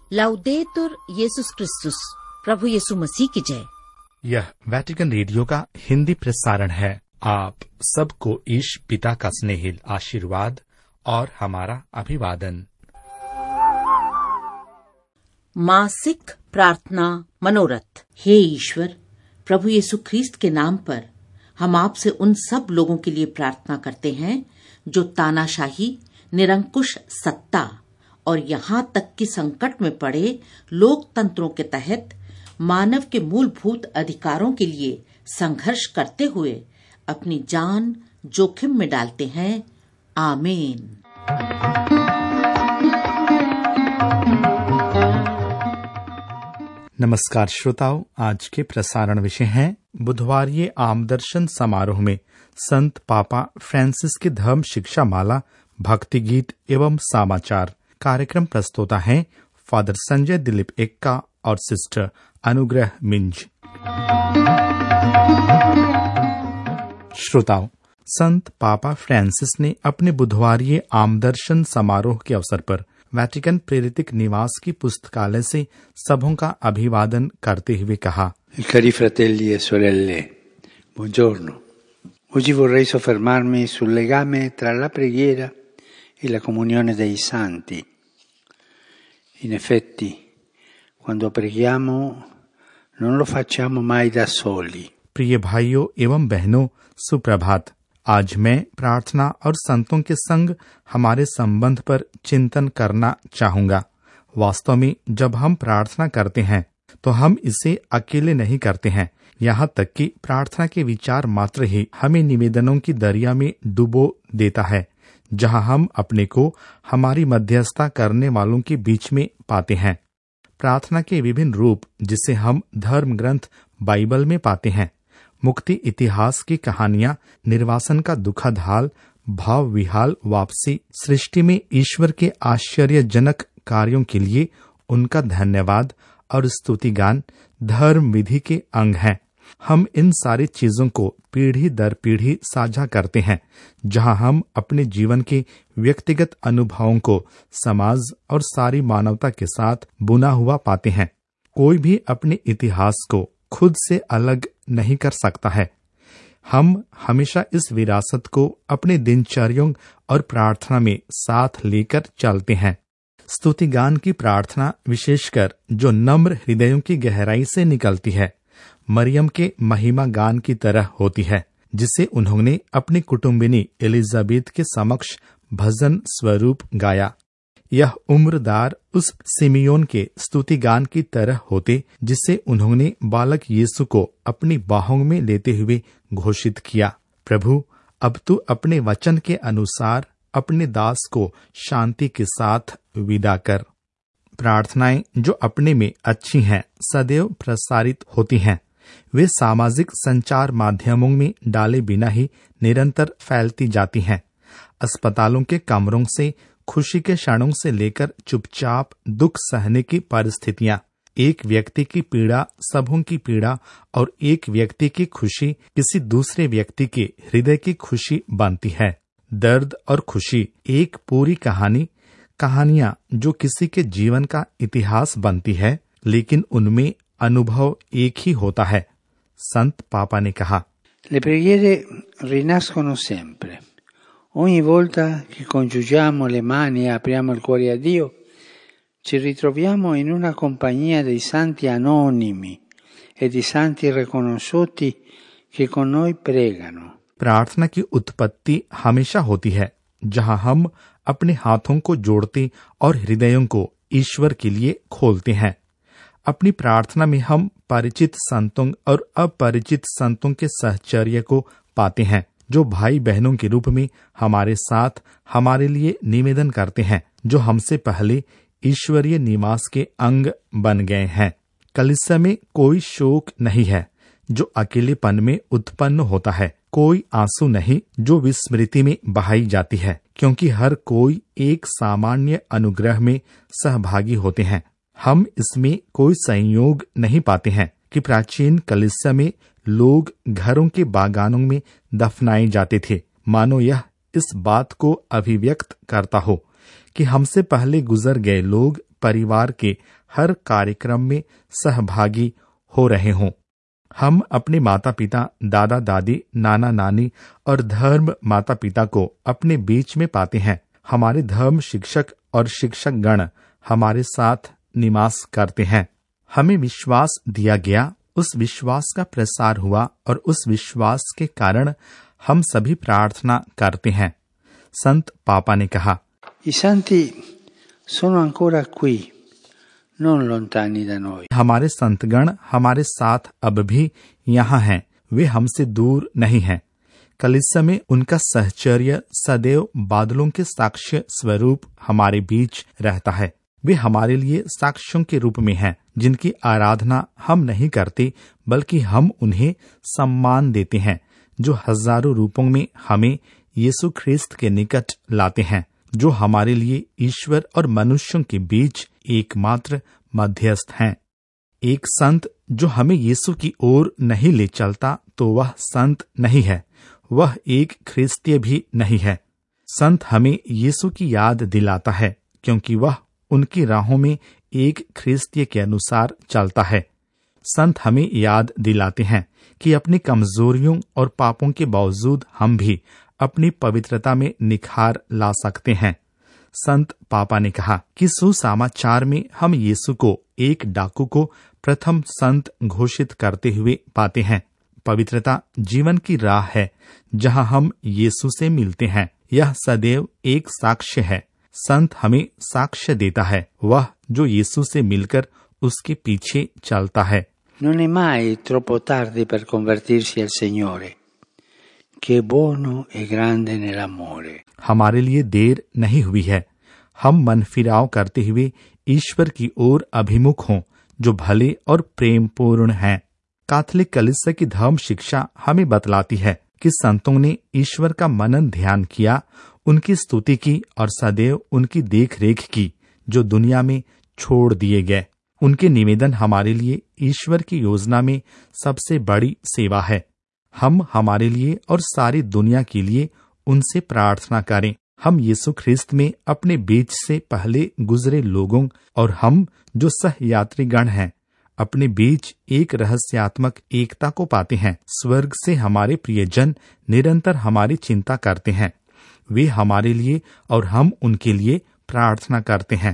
लाउदेतुर येसुस क्रिस्तुस, प्रभु यीशु मसीह की जय। यह वेटिकन रेडियो का हिंदी प्रसारण है। आप सबको ईश पिता का स्नेहिल आशीर्वाद और हमारा अभिवादन। मासिक प्रार्थना मनोरथ। हे ईश्वर, प्रभु यीशु ख्रीस्त के नाम पर हम आपसे उन सब लोगों के लिए प्रार्थना करते हैं जो तानाशाही, निरंकुश सत्ता और यहाँ तक कि संकट में पड़े लोकतंत्रों के तहत मानव के मूलभूत अधिकारों के लिए संघर्ष करते हुए अपनी जान जोखिम में डालते हैं। आमीन। नमस्कार श्रोताओं, आज के प्रसारण विषय हैं बुधवारीय आमदर्शन समारोह में संत पापा फ्रांसिस की धर्म शिक्षा माला, भक्ति गीत एवं समाचार। कार्यक्रम प्रस्तुता हैं फादर संजय दिलीप एक्का और सिस्टर अनुग्रह मिंज। श्रोताओं, संत पापा फ्रांसिस ने अपने बुधवारीय आमदर्शन समारोह के अवसर पर वेटिकन प्रेरित निवास की पुस्तकालय से सबों का अभिवादन करते हुए कहा, Cari fratelli e sorelle, buongiorno. Oggi vorrei soffermarmi sul legame tra la preghiera e la comunione dei santi. In effetti, quando preghiamo non lo facciamo mai da soli. प्रिय भाइयों एवं बहनों, सुप्रभात। आज मैं प्रार्थना और संतों के संग हमारे संबंध पर चिंतन करना चाहूँगा। वास्तव में जब हम प्रार्थना करते हैं तो हम इसे अकेले नहीं करते हैं। यहाँ तक कि प्रार्थना के विचार मात्र ही हमें निवेदनों की दरिया में डुबो देता है, जहाँ हम अपने को हमारी मध्यस्थता करने वालों के बीच में पाते हैं। प्रार्थना के विभिन्न रूप जिसे हम धर्म ग्रंथ बाइबल में पाते हैं, मुक्ति इतिहास की कहानियां, निर्वासन का दुखद हाल, भाव विहाल वापसी, सृष्टि में ईश्वर के आश्चर्यजनक कार्यों के लिए उनका धन्यवाद और स्तुति गान धर्म विधि के अंग हैं। हम इन सारी चीजों को पीढ़ी दर पीढ़ी साझा करते हैं, जहां हम अपने जीवन के व्यक्तिगत अनुभवों को समाज और सारी मानवता के साथ बुना हुआ पाते हैं। कोई भी अपने इतिहास को खुद से अलग नहीं कर सकता है। हम हमेशा इस विरासत को अपने दिनचर्यों और प्रार्थना में साथ लेकर चलते हैं। स्तुति गान की प्रार्थना विशेषकर जो नम्र हृदयों की गहराई से निकलती है, मरियम के महिमा गान की तरह होती है, जिसे उन्होंने अपनी कुटुंबिनी एलिजाबेथ के समक्ष भजन स्वरूप गाया। यह उम्रदार उस सिमियोन के स्तुति गान की तरह होते जिसे उन्होंने बालक यीशु को अपनी बाहों में लेते हुए घोषित किया, प्रभु अब तू अपने वचन के अनुसार अपने दास को शांति के साथ विदा कर। प्रार्थनाएं जो अपने में अच्छी हैं सदैव प्रसारित होती हैं। वे सामाजिक संचार माध्यमों में डाले बिना ही निरंतर फैलती जाती हैं। अस्पतालों के कमरों से खुशी के क्षणों से लेकर चुपचाप दुख सहने की परिस्थितियां, एक व्यक्ति की पीड़ा सबों की पीड़ा और एक व्यक्ति की खुशी किसी दूसरे व्यक्ति के हृदय की खुशी बनती है। दर्द और खुशी एक पूरी कहानियां जो किसी के जीवन का इतिहास बनती है, लेकिन उनमें अनुभव एक ही होता है। संत पापा ने कहा, Le preghiere rinascono sempre. Ogni volta che congiungiamo le mani e apriamo il cuore a Dio, ci ritroviamo in una compagnia dei santi anonimi e di santi riconosciuti che con noi pregano. प्रार्थना की उत्पत्ति हमेशा होती है जहां हम अपने हाथों को जोड़ते और हृदयों को ईश्वर के लिए खोलते हैं। अपनी प्रार्थना में हम परिचित संतों और अपरिचित संतों के सहचर्य को पाते हैं, जो भाई बहनों के रूप में हमारे साथ हमारे लिए निवेदन करते हैं, जो हमसे पहले ईश्वरीय निवास के अंग बन गए हैं। कलीसिया में कोई शोक नहीं है जो अकेलेपन में उत्पन्न होता है, कोई आंसू नहीं जो विस्मृति में बहाई जाती है, क्योंकि हर कोई एक सामान्य अनुग्रह में सहभागी होते हैं। हम इसमें कोई संयोग नहीं पाते हैं कि प्राचीन कलीसिया में लोग घरों के बागानों में दफनाए जाते थे, मानो यह इस बात को अभिव्यक्त करता हो कि हमसे पहले गुजर गए लोग परिवार के हर कार्यक्रम में सहभागी हो रहे हों। हम अपने माता पिता, दादा दादी, नाना नानी और धर्म माता पिता को अपने बीच में पाते हैं। हमारे धर्म शिक्षक और शिक्षक गण हमारे साथ निवास करते हैं। हमें विश्वास दिया गया, उस विश्वास का प्रसार हुआ और उस विश्वास के कारण हम सभी प्रार्थना करते हैं। संत पापा ने कहा, I santi sono ancora qui, non lontani da noi. हमारे संतगण हमारे साथ अब भी यहाँ हैं, वे हमसे दूर नहीं हैं। कलीसिया में उनका सहचर्य सदैव बादलों के साक्ष्य स्वरूप हमारे बीच रहता है। वे हमारे लिए साक्ष्यों के रूप में हैं, जिनकी आराधना हम नहीं करते, बल्कि हम उन्हें सम्मान देते हैं, जो हजारों रूपों में हमें यीशु ख्रिस्त के निकट लाते हैं, जो हमारे लिए ईश्वर और मनुष्यों के बीच एकमात्र मध्यस्थ हैं। एक संत जो हमें यीशु की ओर नहीं ले चलता, तो वह संत नहीं है, वह एक ख्रिस्तीय भी नहीं है। संत हमें यीशु की याद दिलाता है, क्योंकि वह उनकी राहों में एक ख्रिस्तीय के अनुसार चलता है। संत हमें याद दिलाते हैं कि अपनी कमजोरियों और पापों के बावजूद हम भी अपनी पवित्रता में निखार ला सकते हैं। संत पापा ने कहा कि सुसमाचार में हम यीशु को, एक डाकू को, प्रथम संत घोषित करते हुए पाते हैं। पवित्रता जीवन की राह है, जहां हम यीशु से मिलते हैं। यह सदैव एक साक्ष्य है। संत हमें साक्ष्य देता है, वह जो यीशु से मिलकर उसके पीछे चलता है। Non è mai troppo tardi per convertirsi al Signore, che è buono e grande nell'amore. हमारे लिए देर नहीं हुई है, हम मन फिराव करते हुए ईश्वर की ओर अभिमुख हों, जो भले और प्रेम पूर्ण हैं। कैथोलिक कलीसिया की धर्म शिक्षा हमें बतलाती है कि संतों ने ईश्वर का मनन ध्यान किया, उनकी स्तुति की और सदैव उनकी देख रेख की, जो दुनिया में छोड़ दिए गए। उनके निवेदन हमारे लिए ईश्वर की योजना में सबसे बड़ी सेवा है। हम हमारे लिए और सारी दुनिया के लिए उनसे प्रार्थना करें। हम यीशु ख्रिस्त में अपने बीच से पहले गुजरे लोगों और हम जो सहयात्रीगण हैं, अपने बीच एक रहस्यात्मक एकता को पाते हैं। स्वर्ग से हमारे प्रियजन निरंतर हमारी चिंता करते हैं। वे हमारे लिए और हम उनके लिए प्रार्थना करते हैं।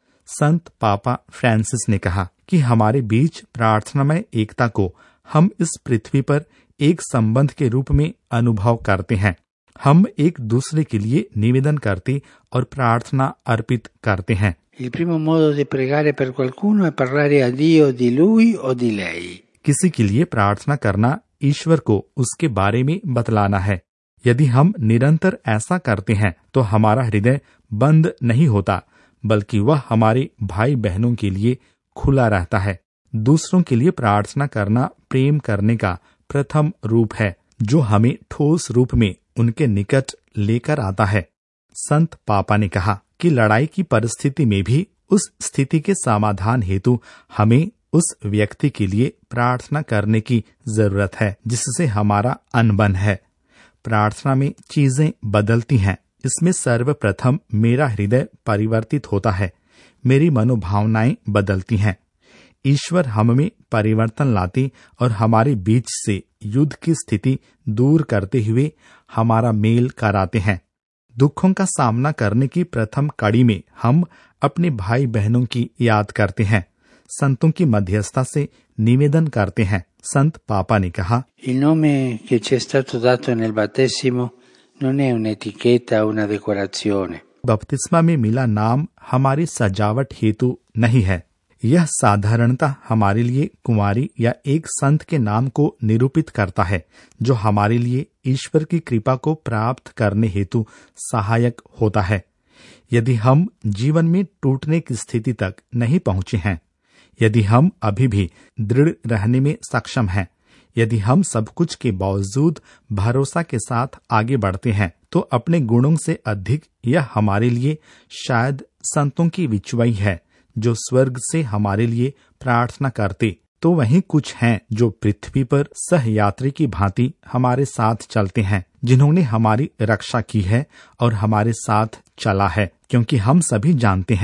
संत पापा फ्रांसिस ने कहा कि हमारे बीच प्रार्थनामय एकता को हम इस पृथ्वी पर एक संबंध के रूप में अनुभव करते हैं। हम एक दूसरे के लिए निवेदन करते और प्रार्थना अर्पित करते हैं। Il primo modo di pregare per qualcuno è parlare a Dio di lui o di lei. किसी के लिए प्रार्थना करना ईश्वर को उसके बारे में बतलाना है। यदि हम निरंतर ऐसा करते हैं तो हमारा हृदय बंद नहीं होता, बल्कि वह हमारे भाई बहनों के लिए खुला रहता है। दूसरों के लिए प्रार्थना करना प्रेम करने का प्रथम रूप है, जो हमें ठोस रूप में उनके निकट लेकर आता है। संत पापा ने कहा कि लड़ाई की परिस्थिति में भी उस स्थिति के समाधान हेतु हमें उस व्यक्ति के लिए प्रार्थना करने की जरूरत है जिससे हमारा अनबन है। प्रार्थना में चीजें बदलती हैं। इसमें सर्वप्रथम मेरा हृदय परिवर्तित होता है, मेरी मनोभावनाएं बदलती हैं। ईश्वर हम में परिवर्तन लाते और हमारे बीच से युद्ध की स्थिति दूर करते हुए हमारा मेल कराते हैं। दुखों का सामना करने की प्रथम कड़ी में हम अपने भाई बहनों की याद करते हैं, संतों की मध्यस्थता से निवेदन करते हैं। संत पापा ने कहा, Il nome che ci è stato dato nel battesimo non è un'etichetta o una decorazione. बपतिस्मा में मिला नाम हमारी सजावट हेतु नहीं है। यह साधारणतः हमारे लिए कुंवारी या एक संत के नाम को निरूपित करता है, जो हमारे लिए ईश्वर की कृपा को प्राप्त करने हेतु सहायक होता है। यदि हम जीवन में टूटने की स्थिति तक नहीं पहुंचे हैं, यदि हम अभी भी दृढ़ रहने में सक्षम हैं, यदि हम सब कुछ के बावजूद भरोसा के साथ आगे बढ़ते हैं, तो अपने गुणों से अधिक यह हमारे लिए शायद संतों की विचवाई है, जो स्वर्ग से हमारे लिए प्रार्थना करते। तो वहीं कुछ हैं जो पृथ्वी पर सहयात्री की भांति हमारे साथ चलते हैं, जिन्होंने हमारी रक्षा की है और हमारे साथ चला है, क्योंकि हम सभी जानते हैं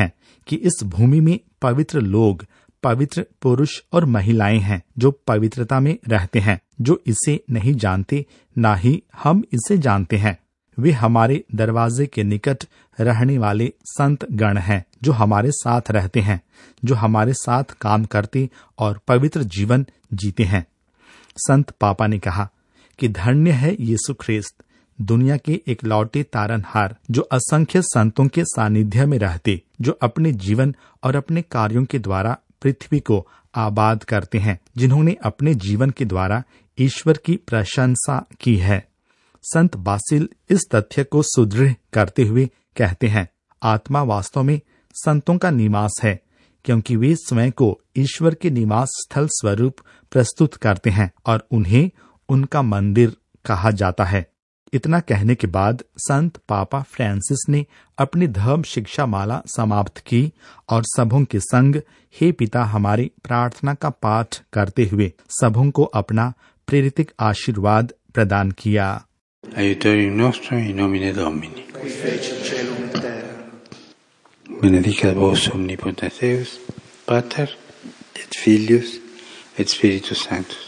कि इस भूमि में पवित्र लोग, पवित्र पुरुष और महिलाएं हैं जो पवित्रता में रहते हैं, जो इसे नहीं जानते, ना ही हम इसे जानते हैं। वे हमारे दरवाजे के निकट रहने वाले संत गण हैं, जो हमारे साथ रहते हैं, जो हमारे साथ काम करते और पवित्र जीवन जीते हैं। संत पापा ने कहा कि धन्य है यीशु ख्रिस्त, दुनिया के इकलौते तारनहार, जो असंख्य संतों के सानिध्य में रहते, जो अपने जीवन और अपने कार्यों के द्वारा पृथ्वी को आबाद करते हैं, जिन्होंने अपने जीवन के द्वारा ईश्वर की प्रशंसा की है। संत बासिल इस तथ्य को सुदृढ़ करते हुए कहते हैं, आत्मा वास्तव में संतों का निवास है, क्योंकि वे स्वयं को ईश्वर के निवास स्थल स्वरूप प्रस्तुत करते हैं और उन्हें उनका मंदिर कहा जाता है। इतना कहने के बाद संत पापा फ्रांसिस ने अपनी धर्म शिक्षा माला समाप्त की और सबों के संग हे पिता हमारी प्रार्थना का पाठ करते हुए सबों को अपना प्रेरितिक आशीर्वाद प्रदान किया। Aiutorium nostrum in nomine Domini, qui fecit caelum et terra. Benedicat vos omnipotens Deus, Pater et Filius et Spiritus Sanctus.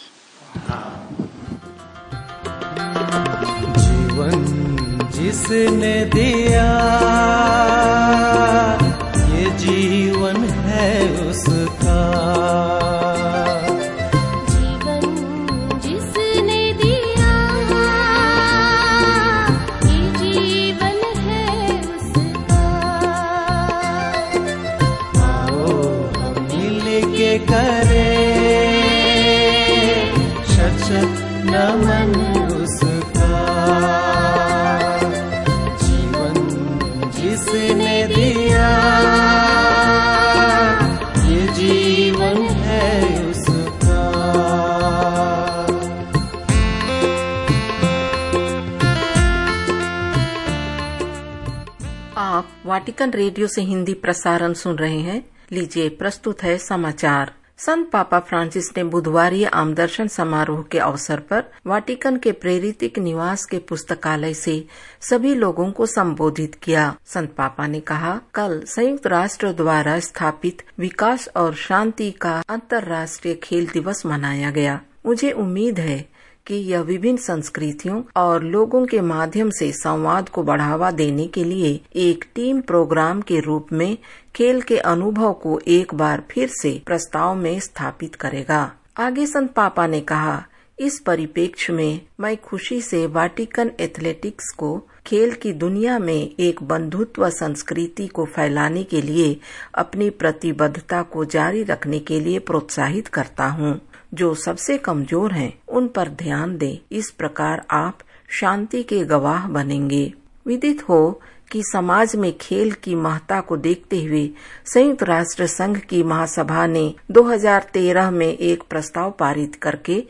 जीवन जिसने दिया ये जीवन है उसका, करे शत नमन उसका। जीवन जिसने दिया ये जीवन है उसका। आप वाटिकन रेडियो से हिंदी प्रसारण सुन रहे हैं। लीजिए प्रस्तुत है समाचार। संत पापा फ्रांसिस ने बुधवार आम दर्शन समारोह के अवसर पर वाटिकन के प्रेरितिक निवास के पुस्तकालय से सभी लोगों को संबोधित किया। संत पापा ने कहा, कल संयुक्त राष्ट्र द्वारा स्थापित विकास और शांति का अंतर्राष्ट्रीय खेल दिवस मनाया गया। मुझे उम्मीद है कि यह विभिन्न संस्कृतियों और लोगों के माध्यम से संवाद को बढ़ावा देने के लिए एक टीम प्रोग्राम के रूप में खेल के अनुभव को एक बार फिर से प्रस्ताव में स्थापित करेगा। आगे संत पापा ने कहा, इस परिप्रेक्ष्य में मैं खुशी से वाटिकन एथलेटिक्स को खेल की दुनिया में एक बंधुत्व संस्कृति को फैलाने के लिए अपनी प्रतिबद्धता को जारी रखने के लिए प्रोत्साहित करता हूँ। जो सबसे कमजोर हैं, उन पर ध्यान दें। इस प्रकार आप शांति के गवाह बनेंगे। विदित हो कि समाज में खेल की महत्ता को देखते हुए संयुक्त राष्ट्र संघ की महासभा ने 2013 में एक प्रस्ताव पारित करके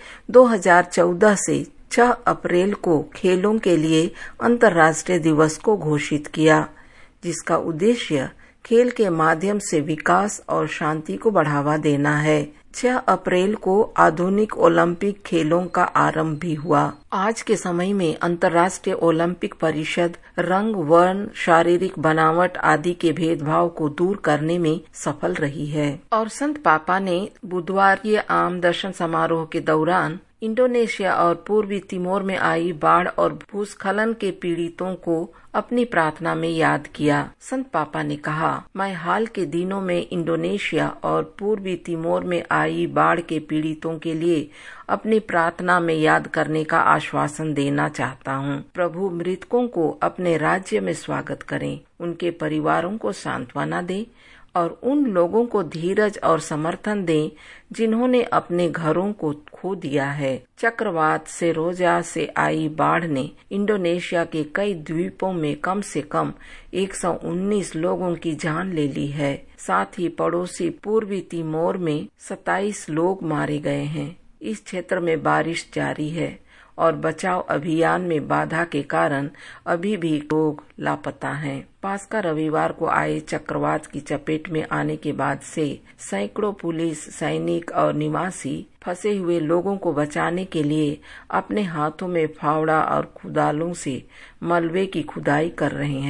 2014 से 6 अप्रैल को खेलों के लिए अंतर्राष्ट्रीय दिवस को घोषित किया, जिसका उद्देश्य खेल के माध्यम से विकास और शांति को बढ़ावा देना है। 6 अप्रैल को आधुनिक ओलंपिक खेलों का आरंभ भी हुआ। आज के समय में अंतर्राष्ट्रीय ओलंपिक परिषद रंग, वर्ण, शारीरिक बनावट आदि के भेदभाव को दूर करने में सफल रही है। और संत पापा ने बुधवार ये आम दर्शन समारोह के दौरान इंडोनेशिया और पूर्वी तिमोर में आई बाढ़ और भूस्खलन के पीड़ितों को अपनी प्रार्थना में याद किया। संत पापा ने कहा, मैं हाल के दिनों में इंडोनेशिया और पूर्वी तिमोर में आई बाढ़ के पीड़ितों के लिए अपनी प्रार्थना में याद करने का आश्वासन देना चाहता हूँ। प्रभु मृतकों को अपने राज्य में स्वागत करें, उनके परिवारों को सांत्वना दें और उन लोगों को धीरज और समर्थन दें जिन्होंने अपने घरों को खो दिया है। चक्रवात सेरोजा से आई बाढ़ ने इंडोनेशिया के कई द्वीपों में कम से कम 119 लोगों की जान ले ली है। साथ ही पड़ोसी पूर्वी तिमोर में 27 लोग मारे गए हैं। इस क्षेत्र में बारिश जारी है और बचाव अभियान में बाधा के कारण अभी भी लोग लापता हैं। पास्का रविवार को आए चक्रवात की चपेट में आने के बाद से सैकड़ों पुलिस, सैनिक और निवासी फंसे हुए लोगों को बचाने के लिए अपने हाथों में फावड़ा और कुदालों से मलबे की खुदाई कर रहे हैं।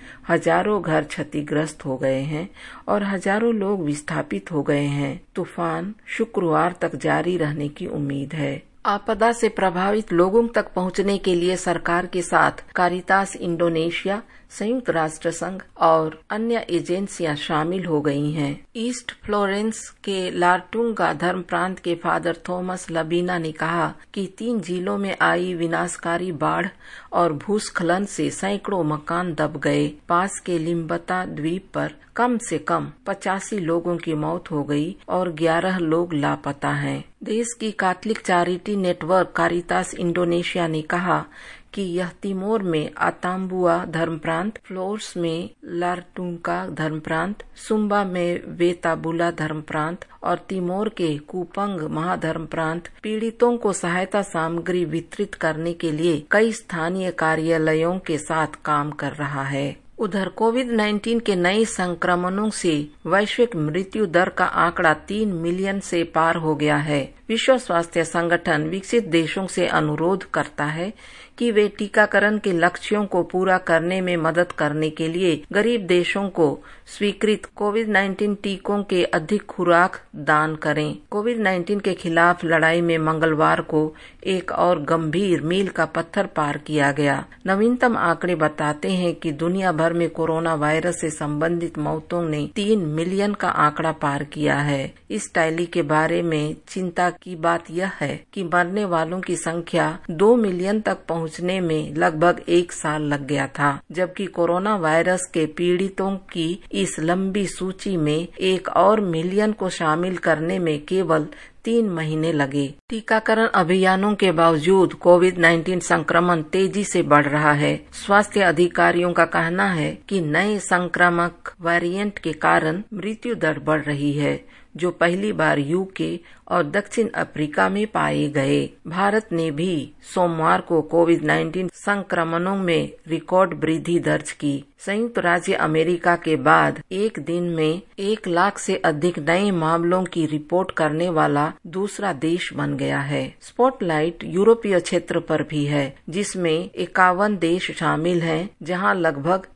हजारों घर क्षतिग्रस्त हो गए हैं और हजारों लोग विस्थापित हो गए हैं। तूफान शुक्रवार तक जारी रहने की उम्मीद है। आपदा से प्रभावित लोगों तक पहुंचने के लिए सरकार के साथ कारितास इंडोनेशिया, संयुक्त राष्ट्र संघ और अन्य एजेंसियां शामिल हो गई हैं। ईस्ट फ्लोरेंस के लारटुंगा धर्म प्रांत के फादर थॉमस लबीना ने कहा कि 3 जिलों में आई विनाशकारी बाढ़ और भूस्खलन से सैकड़ों मकान दब गए। पास के लिम्बता द्वीप पर कम से कम 85 लोगों की मौत हो गई और 11 लोग लापता हैं। देश की Catholic charity network Caritas Indonesia ने कहा कि यह तिमोर में अताम्बुआ धर्म प्रांत, फ्लोर्स में लारटुंगा धर्म प्रांत, सुम्बा में वेताबुला धर्म प्रांत और तिमोर के कुपंग महाधर्म प्रांत पीड़ितों को सहायता सामग्री वितरित करने के लिए कई स्थानीय कार्यालयों के साथ काम कर रहा है। उधर कोविड-19 के नए संक्रमणों से वैश्विक मृत्यु दर का आंकड़ा 3 मिलियन से पार हो गया है। विश्व स्वास्थ्य संगठन विकसित देशों से अनुरोध करता है कि वे टीकाकरण के लक्ष्यों को पूरा करने में मदद करने के लिए गरीब देशों को स्वीकृत कोविड-19 टीकों के अधिक खुराक दान करें। कोविड-19 के खिलाफ लड़ाई में मंगलवार को एक और गंभीर मील का पत्थर पार किया गया। नवीनतम आंकड़े बताते हैं कि दुनिया भर में कोरोना वायरस से संबंधित मौतों ने 3 मिलियन का आंकड़ा पार किया है। इस टैली के बारे में चिंता की बात यह है कि मरने वालों की संख्या 2 मिलियन तक पहुंचने में लगभग 1 साल लग गया था, जबकि कोरोना वायरस के पीड़ितों की इस लंबी सूची में 1 और मिलियन को शामिल करने में केवल 3 महीने लगे। टीकाकरण अभियानों के बावजूद कोविड-19 संक्रमण तेजी से बढ़ रहा है। स्वास्थ्य अधिकारियों का कहना है कि नए संक्रामक वेरिएंट के कारण मृत्यु दर बढ़ रही है, जो पहली बार यूके और दक्षिण अफ्रीका में पाए गए। भारत ने भी सोमवार को कोविड-19 संक्रमणों में रिकॉर्ड वृद्धि दर्ज की। संयुक्त राज्य अमेरिका के बाद एक दिन में 1 लाख से अधिक नए मामलों की रिपोर्ट करने वाला दूसरा देश बन गया है। स्पॉटलाइट यूरोपीय क्षेत्र पर भी है, जिसमें 51 देश शामिल हैं, जहां लगभग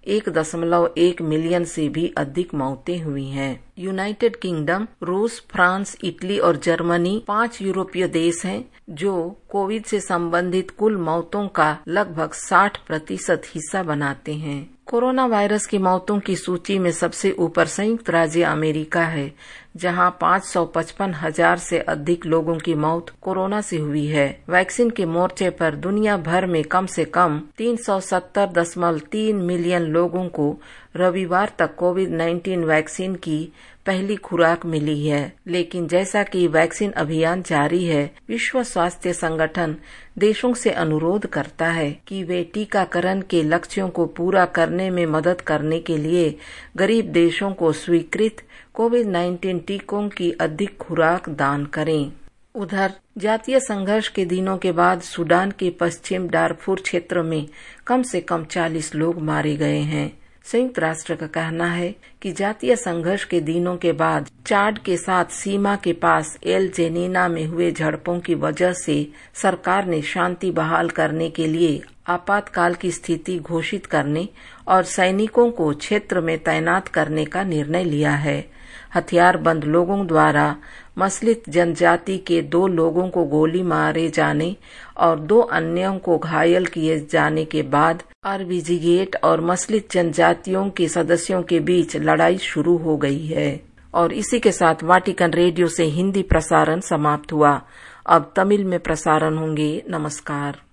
1.1 मिलियन से भी अधिक मौतें हुई हैं। यूनाइटेड किंगडम, रूस, फ्रांस, इटली और जर्मनी 5 यूरोपीय देश हैं जो कोविड से संबंधित कुल मौतों का लगभग 60% हिस्सा बनाते हैं। कोरोना वायरस की मौतों की सूची में सबसे ऊपर संयुक्त राज्य अमेरिका है, जहां 555,000 से अधिक लोगों की मौत कोरोना से हुई है। वैक्सीन के मोर्चे पर दुनिया भर में कम से कम 370.3 मिलियन लोगों को रविवार तक कोविड-19 वैक्सीन की पहली खुराक मिली है। लेकिन जैसा कि वैक्सीन अभियान जारी है, विश्व स्वास्थ्य संगठन देशों से अनुरोध करता है कि वे टीकाकरण के लक्ष्यों को पूरा करने में मदद करने के लिए गरीब देशों को स्वीकृत कोविड-19 टीकों की अधिक खुराक दान करें। उधर जातीय संघर्ष के दिनों के बाद सूडान के पश्चिम डारफुर क्षेत्र में कम से कम 40 लोग मारे गए हैं। संयुक्त राष्ट्र का कहना है कि जातीय संघर्ष के दिनों के बाद चाड के साथ सीमा के पास एल जेनीना में हुए झड़पों की वजह से सरकार ने शांति बहाल करने के लिए आपातकाल की स्थिति घोषित करने और सैनिकों को क्षेत्र में तैनात करने का निर्णय लिया है। हथियारबंद लोगों द्वारा मसलित जनजाति के 2 लोगों को गोली मारे जाने और 2 अन्यों को घायल किए जाने के बाद अरविजिगेट और मसलित जनजातियों के सदस्यों के बीच लड़ाई शुरू हो गई है। और इसी के साथ वाटिकन रेडियो से हिंदी प्रसारण समाप्त हुआ। अब तमिल में प्रसारण होंगे। नमस्कार।